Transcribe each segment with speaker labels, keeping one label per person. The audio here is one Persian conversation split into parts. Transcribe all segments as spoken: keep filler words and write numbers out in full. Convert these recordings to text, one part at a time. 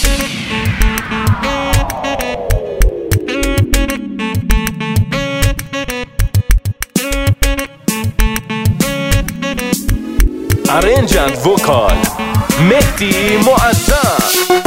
Speaker 1: Arrange and vocal مهدی معظم.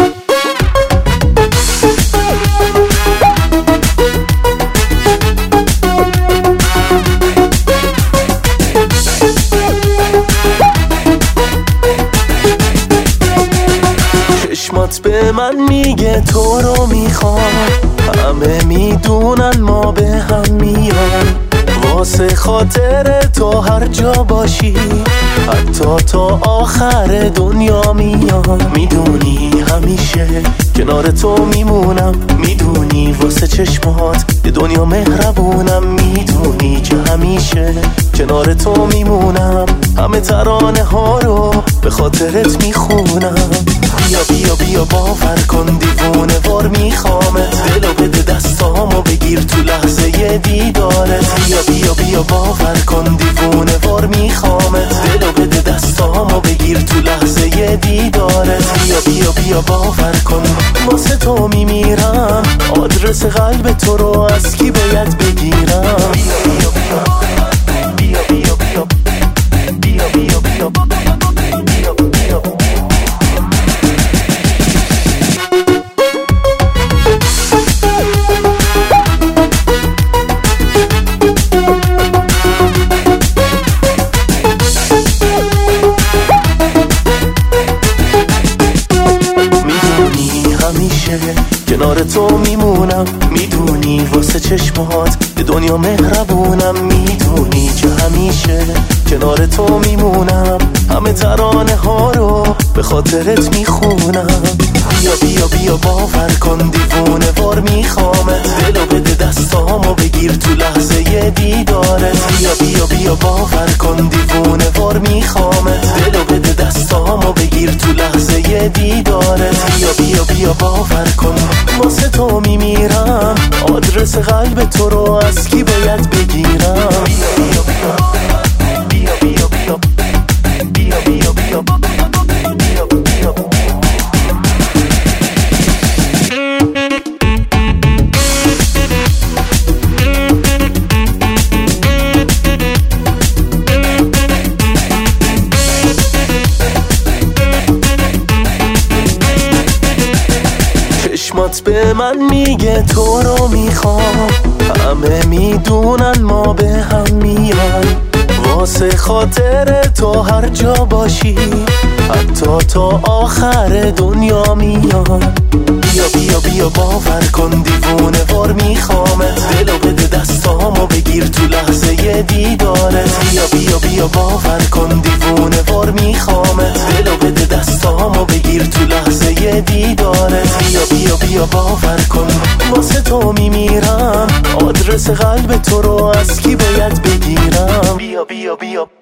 Speaker 2: چشمات به من میگه تو رو میخوام، همه میدونن ما به هم میان، واسه خاطر تو هر جا باشی، حتی تا آخر دنیا میام. میدونی همیشه کنار تو میمونم، میدونی واسه چشمات یه دنیا مهربونم، میدونی که همیشه کنار تو میمونم، همه ترانه ها رو به خاطرت میخونم. بیا بیا بیا باور کن دیوونه وار میخوامت، دلو بده دستامو بگیر تو لحظه دیدارت. بیا بیا بیا باور کن دیوونه وار میخوامت، دلو بده دستامو بگیر تو لحظه دیدارت. بیا بیا بیا باور کن واسه تو میمیرم، آدرس قلب تو رو از کی باید بگیرم. بیا بیا بیا بیا بیا بیا بیا بیا بیا بیا بیا کنار تو میمونم، میدونی واسه چشمات به دنیا مهربونم، میدونی که همیشه کنار تو میمونم، همه ترانه ها رو به خاطرت میخونم. بیا بیا بیا باور کن دیوونه وار میخوامت، دلو بده دستامو بگیر تو لحظه دیدارت. بیا بیا بیا باور کن دیوونه وار میخوامت، دلو بده دستامو بگیر تو لحظه دیدارت. بیا بیا بیا باور کن واسه تو میمیرم، آدرس قلب تو رو از کی باید بگیرم. بیا بیا بیا بیا بیا بیا بیا بیا بیا بیا بیا چشمات به من میگه تو رو میخوام، همه میدونن ما به هم میان، واسه خاطر تو هر جا باشی، حتی تا آخر دنیا میان. بیا بیا بیا باور کن دیوونه وار میخوامت، دلو بده دستامو بگیر تو لحظه دیدارت. بیا بیا بیا باور کن دیوونه وار میخوامت، دلو بده دستامو بگیر تو لحظه دیدارت. بیا بیا بیا باور کن واسه تو میمیرم، آدرس قلب تو رو از کی باید بگیرم. بیا بیا بیا